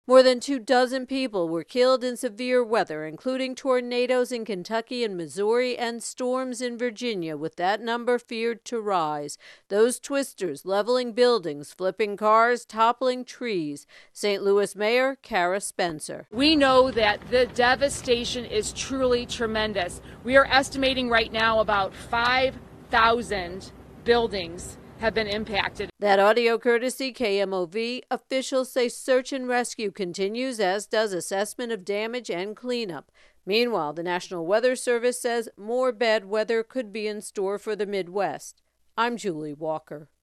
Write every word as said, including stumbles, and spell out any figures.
More than two dozen people were killed in severe weather, including tornadoes in Kentucky and Missouri and storms in Virginia, with that number feared to rise. Those twisters leveling buildings, flipping cars, toppling trees. Saint Louis Mayor Cara Spencer. We know that the devastation is truly tremendous. We are estimating right now about five thousand buildings have been impacted. That audio courtesy K M O V. Officials say search and rescue continues, as does assessment of damage and cleanup. Meanwhile, the National Weather Service says more bad weather could be in store for the Midwest. I'm Julie Walker.